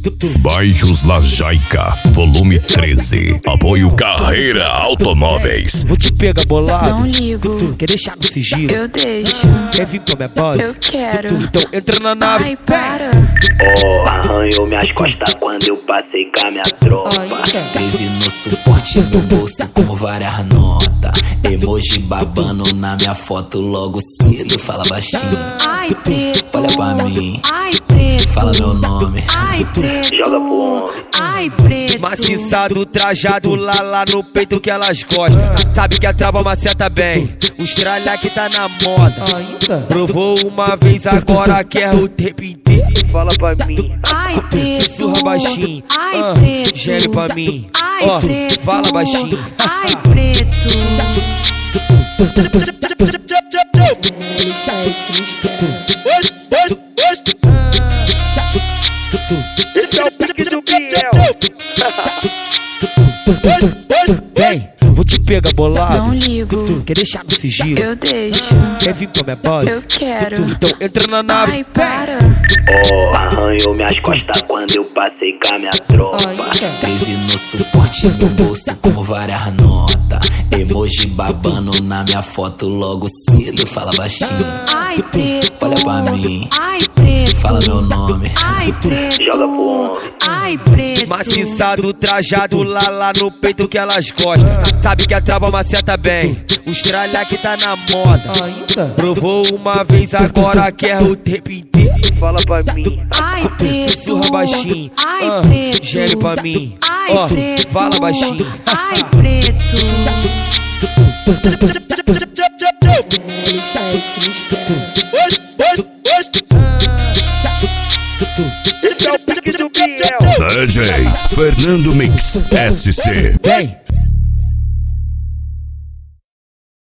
Baixos La Jaica, volume 13. Apoio Carreira Automóveis. Vou te pegar bolado. Não ligo. Quer deixar no sigilo? Eu deixo. Quer vir pra minha base? Eu quero. Então entra na nave. Ai, para. Oh, arranhou minhas costas quando eu passei com a minha tropa. 13 no suporte, no bolso com várias notas. Emoji babando na minha foto logo cedo. Fala baixinho, Ai, preto. olha pra mim, Ai, preto. fala meu nome. Ai, preto. Joga pro homem. Ai, preto. Maciçado, trajado, lá no peito que elas gostam. Sabe que a trava maceta bem. Os tralha que tá na moda. Provou uma vez, agora quer o tempo inteiro. Fala pra mim. Ai, preto. Sussurra baixinho. Ai, preto. Gere pra mim. Ai, Ó, preto. fala baixinho. Ai, preto. Vem, vou te pegar bolado. Não ligo. Quer deixar no sigilo? Eu deixo. Quer vir pra minha base? Eu quero. Então entra na nave. Ai, para. Oh, arranhou minhas costas quando eu passei com a minha tropa. 13 no suporte, no bolso com várias notas. Emoji babando na minha foto logo cedo. Fala baixinho, Ai, preto. olha pra mim, Ai, preto. fala meu nome. Ai, preto. Joga pro homem. Ai, preto. Maciçado, trajado, lá no peito que elas gostam. Sabe que a trava maceta bem. Os tralha que tá na moda. Provou uma vez, agora quer o tempo inteiro. Fala pra mim. Ai, preto. Sussurra baixinho. Ai, preto. Gere pra mim. Ai, Ó, preto. fala baixinho. Ai, preto. DJ Fernando Mix SC. Vem,